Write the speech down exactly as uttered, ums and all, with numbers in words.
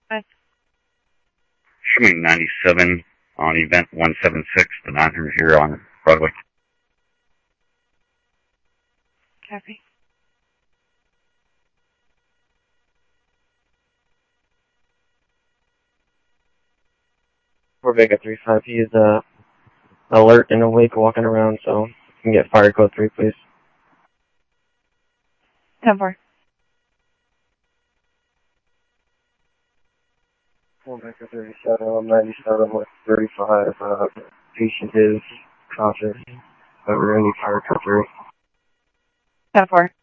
What? Showing ninety-seven on event one seven six, the nine hundred here on Broadway. Copy. Four Vega three five, he is uh, alert and awake walking around, so you can get fire code three, please. ten four. Four Vega thirty-seven, I'm ninety-seven with thirty-five, uh, patient is conscious, but we're gonna need fire code three. ten four.